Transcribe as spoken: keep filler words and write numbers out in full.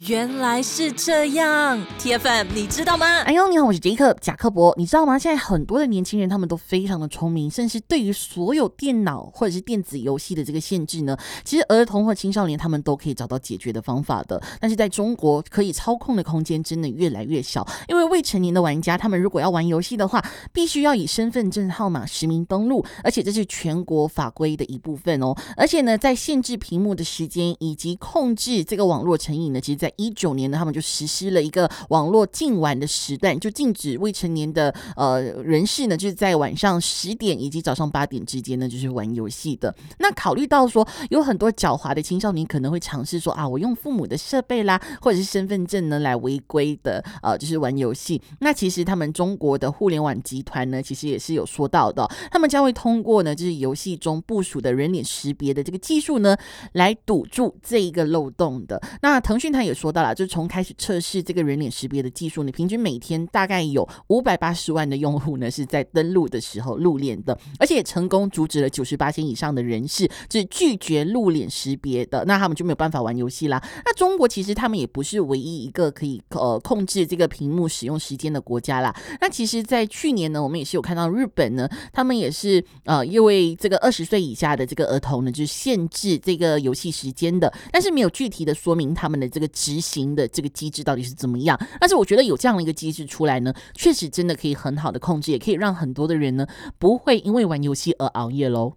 原来是这样 ，T F M 你知道吗？ 哎呦，你好，我是杰克贾克伯。你知道吗？现在很多的年轻人他们都非常的聪明，甚至对于所有电脑或者是电子游戏的这个限制呢，其实儿童或青少年他们都可以找到解决的方法的。但是在中国，可以操控的空间真的越来越小，因为未成年的玩家他们如果要玩游戏的话，必须要以身份证号码实名登录，而且这是全国法规的一部分哦。而且呢，在限制屏幕的时间以及控制这个网络成瘾呢，其实在一九年呢，他们就实施了一个网络禁玩的时段，就禁止未成年的呃人士呢，就是在晚上十点以及早上八点之间呢，就是玩游戏的。那考虑到说，有很多狡猾的青少年可能会尝试说啊，我用父母的设备啦，或者是身份证呢来违规的呃，就是玩游戏。那其实他们中国的互联网集团呢，其实也是有说到的，他们将会通过呢，就是游戏中部署的人脸识别的这个技术呢，来堵住这一个漏洞的。那腾讯它也说到了，就是从开始测试这个人脸识别的技术呢，平均每天大概有五百八十万的用户呢是在登录的时候入脸的，而且也成功阻止了九十八%以上的人士就是拒绝入脸识别的，那他们就没有办法玩游戏啦。那中国其实他们也不是唯一一个可以呃控制这个屏幕使用时间的国家啦。那其实在去年呢，我们也是有看到日本呢，他们也是呃因为这个二十岁以下的这个儿童呢，就是限制这个游戏时间的，但是没有具体的说明他们的这个执行的这个机制到底是怎么样。但是我觉得有这样的一个机制出来呢，确实真的可以很好的控制，也可以让很多的人呢不会因为玩游戏而熬夜咯。